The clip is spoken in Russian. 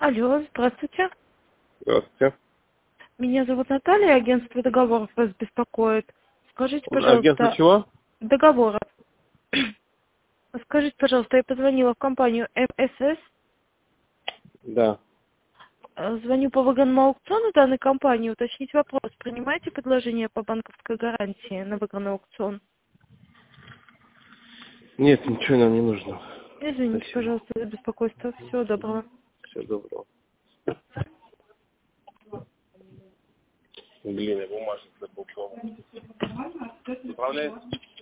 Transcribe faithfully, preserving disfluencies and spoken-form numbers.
Алло, здравствуйте. Здравствуйте. Меня зовут Наталья, агентство договоров вас беспокоит. Скажите, Агентство пожалуйста, чего? договоров. Скажите, пожалуйста, я позвонила в компанию эм эс эс. Да. Э, Звоню по выгодному аукциону данной компании. Уточнить вопрос. Принимаете предложение по банковской гарантии на выгодный аукцион? Нет, ничего нам не нужно. Извините, Спасибо. пожалуйста, за беспокойство. Всего доброго. Всего доброго. Блин, я бумажник забыл. Управляется?